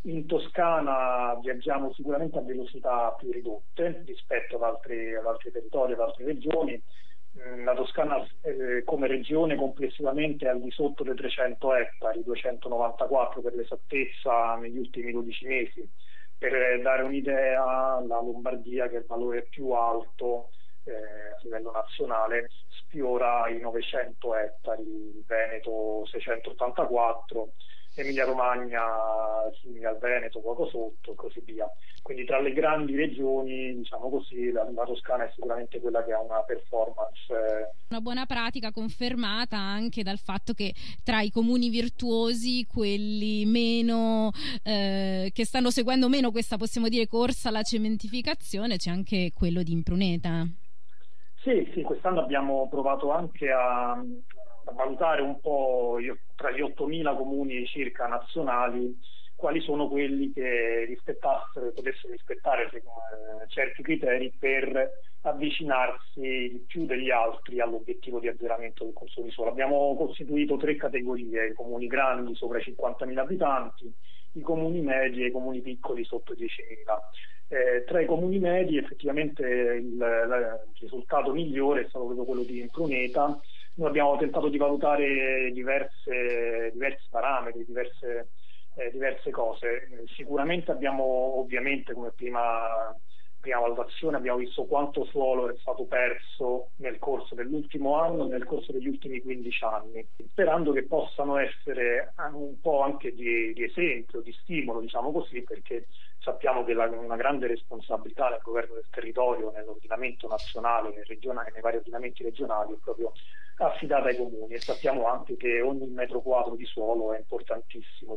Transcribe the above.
In Toscana viaggiamo sicuramente a velocità più ridotte rispetto ad altri territori, ad altre regioni. La Toscana come regione complessivamente è al di sotto dei 300 ettari, 294 per l'esattezza negli ultimi 12 mesi. Per dare un'idea, la Lombardia, che è il valore più alto a livello nazionale, sfiora i 900 ettari, il Veneto 684, Emilia-Romagna simile al Veneto, poco sotto e così via. Quindi tra le grandi regioni, diciamo così, la Toscana è sicuramente quella che ha una performance. Una buona pratica confermata anche dal fatto che tra i comuni virtuosi, quelli meno che stanno seguendo meno questa, possiamo dire, corsa alla cementificazione, c'è anche quello di Impruneta. Sì, quest'anno abbiamo provato anche a valutare un po' tra gli 8.000 comuni circa nazionali quali sono quelli che potessero rispettare certi criteri per avvicinarsi di più degli altri all'obiettivo di azzeramento del consumo di suolo. Abbiamo costituito 3 categorie: i comuni grandi sopra i 50.000 abitanti, i comuni medi e i comuni piccoli sotto i 10.000. Tra i comuni medi effettivamente il risultato migliore è stato proprio quello di Impruneta. Noi abbiamo tentato di valutare diversi parametri, diverse cose. Sicuramente abbiamo, ovviamente, come prima valutazione, abbiamo visto quanto suolo è stato perso nel corso dell'ultimo anno e nel corso degli ultimi 15 anni, sperando che possano essere un po' anche di esempio, di stimolo, diciamo così, perché sappiamo che una grande responsabilità nel governo del territorio, nell'ordinamento nazionale, regionale, nei vari ordinamenti regionali, è proprio affidata ai comuni, e sappiamo anche che ogni metro quadro di suolo è importantissimo.